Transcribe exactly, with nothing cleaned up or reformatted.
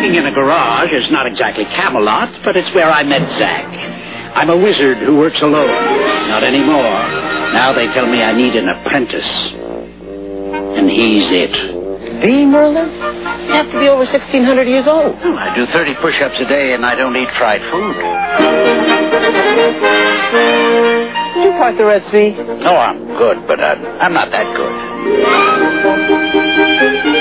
Working in a garage is not exactly Camelot, but it's where I met Zack. I'm a wizard who works alone. Not anymore. Now they tell me I need an apprentice. And he's it. The Merlin? You have to be over sixteen hundred years old. Oh, I do thirty push-ups a day, and I don't eat fried food. Did you part the Red Sea? No, I'm good, but I'm, I'm not that good.